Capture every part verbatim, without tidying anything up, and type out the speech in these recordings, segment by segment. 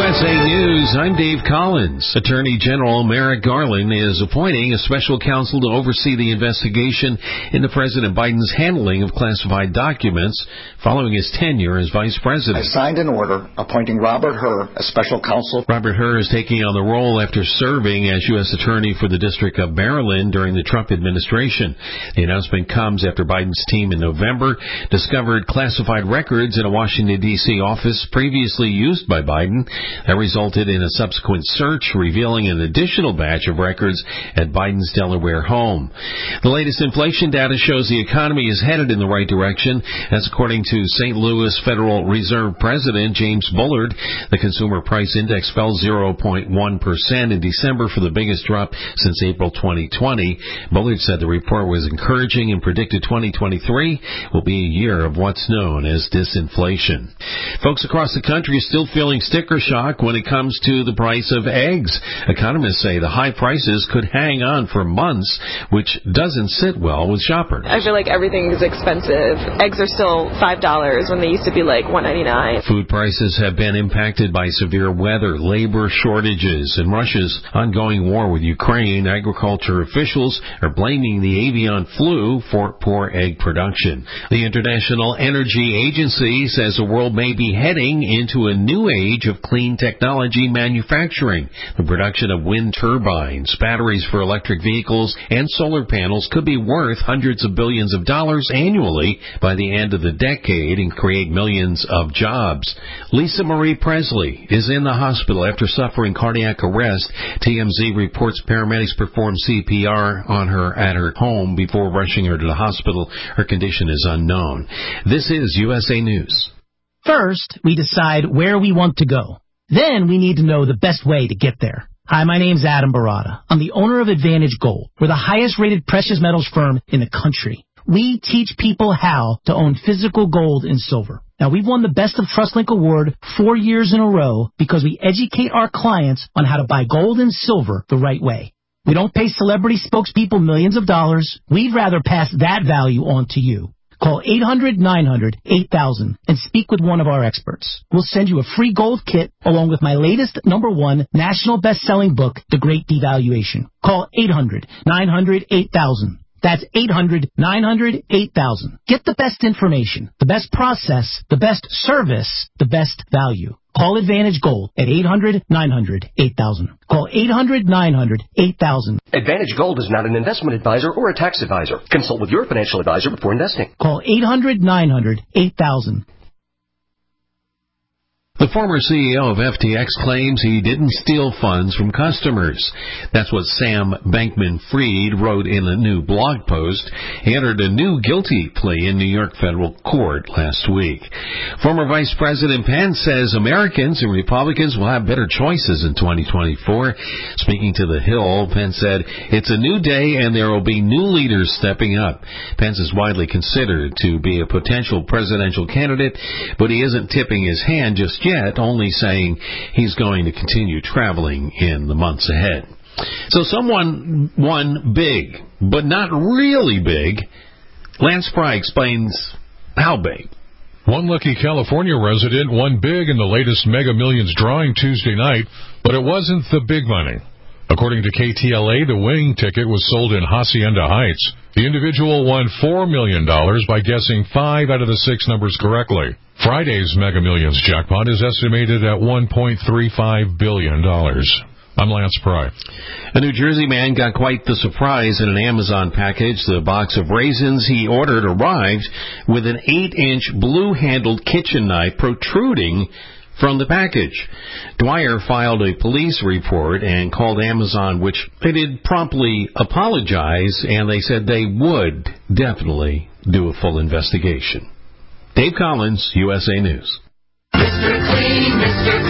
S A News, I'm Dave Collins. Attorney General Merrick Garland is appointing a special counsel to oversee the investigation into President Biden's handling of classified documents following his tenure as vice president. I signed an order appointing Robert Hur as special counsel. Robert Hur is taking on the role after serving as U S Attorney for the District of Maryland during the Trump administration. The announcement comes after Biden's team in November discovered classified records in a Washington, D C office previously used by Biden. That resulted in a subsequent search revealing an additional batch of records at Biden's Delaware home. The latest inflation data shows the economy is headed in the right direction. That's according to Saint Louis Federal Reserve President James Bullard. The consumer price index fell zero point one percent in December for the biggest drop since April twenty twenty. Bullard said the report was encouraging and predicted twenty twenty-three will be a year of what's known as disinflation. Folks across the country are still feeling sticker shock when it comes to the price of eggs. Economists say the high prices could hang on for months, which doesn't sit well with shoppers. I feel like everything is expensive. Eggs are still five dollars when they used to be like one ninety-nine. Food prices have been impacted by severe weather, labor shortages, and Russia's ongoing war with Ukraine. Agriculture officials are blaming the avian flu for poor egg production. The International Energy Agency says the world may be heading into a new age of clean technology manufacturing. The production of wind turbines, batteries for electric vehicles, and solar panels could be worth hundreds of billions of dollars annually by the end of the decade and create millions of jobs. Lisa Marie Presley is in the hospital after suffering cardiac arrest. T M Z reports paramedics performed C P R on her at her home before rushing her to the hospital. Her condition is unknown. This is U S A News. First, we decide where we want to go. Then we need to know the best way to get there. Hi, my name's Adam Barada. I'm the owner of Advantage Gold. We're the highest rated precious metals firm in the country. We teach people how to own physical gold and silver. Now, we've won the Best of TrustLink Award four years in a row because we educate our clients on how to buy gold and silver the right way. We don't pay celebrity spokespeople millions of dollars. We'd rather pass that value on to you. Call eight hundred nine hundred eight thousand and speak with one of our experts. We'll send you a free gold kit along with my latest number one national best-selling book, The Great Devaluation. Call eight hundred nine hundred eight thousand. That's eight hundred nine hundred eight thousand. Get the best information, the best process, the best service, the best value. Call Advantage Gold at eight hundred nine hundred eight thousand. Call eight hundred nine hundred eight thousand. Advantage Gold is not an investment advisor or a tax advisor. Consult with your financial advisor before investing. Call eight hundred nine hundred eight thousand. The former C E O of F T X claims he didn't steal funds from customers. That's what Sam Bankman-Fried wrote in a new blog post. He entered a new guilty plea in New York federal court last week. Former Vice President Pence says Americans and Republicans will have better choices in twenty twenty-four. Speaking to The Hill, Pence said, "It's a new day and there will be new leaders stepping up." Pence is widely considered to be a potential presidential candidate, but he isn't tipping his hand just yet. Yet, only saying he's going to continue traveling in the months ahead. So someone won big, but not really big. Lance Pry explains how big. One lucky California resident won big in the latest Mega Millions drawing Tuesday night, but it wasn't the big money. According to K T L A, the winning ticket was sold in Hacienda Heights. The individual won four million dollars by guessing five out of the six numbers correctly. Friday's Mega Millions jackpot is estimated at one point three five billion dollars. I'm Lance Pry. A New Jersey man got quite the surprise in an Amazon package. The box of raisins he ordered arrived with an eight-inch blue-handled kitchen knife protruding from the package. Dwyer filed a police report and called Amazon, which they did promptly apologize, and they said they would definitely do a full investigation. Dave Collins, U S A News. Mister Clean, Mister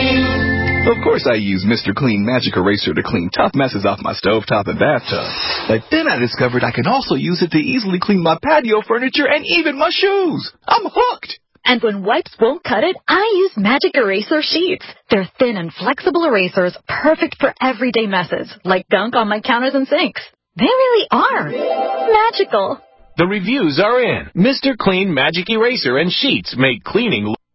Clean. Of course I use Mister Clean Magic Eraser to clean tough messes off my stovetop and bathtub. But then I discovered I can also use it to easily clean my patio furniture and even my shoes. I'm hooked. And when wipes won't cut it, I use Magic Eraser Sheets. They're thin and flexible erasers, perfect for everyday messes, like gunk on my counters and sinks. They really are magical. The reviews are in. Mister Clean Magic Eraser and Sheets make cleaning